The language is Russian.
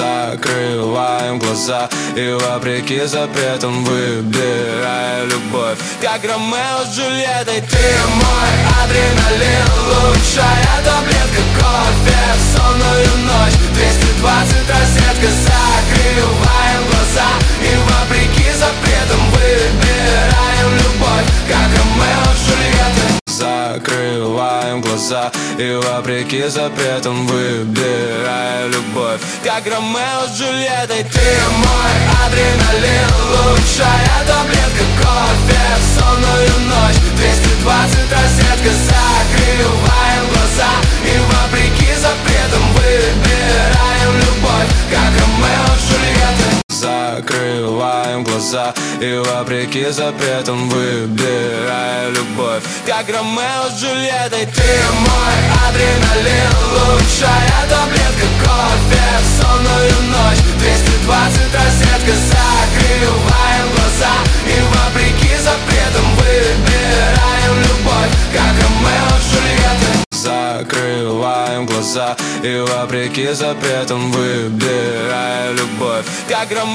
закрываем глаза и вопреки запретам выбираем любовь. Как Ромео с Джульеттой, ты мой адреналин, лучшая таблетка кофе в сонную ночь. 220 розетка, закрываем глаза и вопреки запретам выбираем любовь. Как Ромео с Джульеттой. Закрываем глаза и вопреки запретам выбираем любовь. Как Ромео с Джульеттой, ты мой адреналин, лучшая таблетка кофе в сонную ночь. 220 розетка, закрываем глаза и вопреки запретам выбираем любовь. Как Ромео с Джульеттой. Закрываем глаза и вопреки запретам выбираем любовь. Как Ромео с Джульеттой, ты мой адреналин, лучшая таблетка кофе в сонную ночь. 220 розетка, закрываем глаза и вопреки запретам выбираем любовь. Как Ромео с Джульеттой. Закрываем глаза и вопреки запретам выбираем любовь. Как Ромео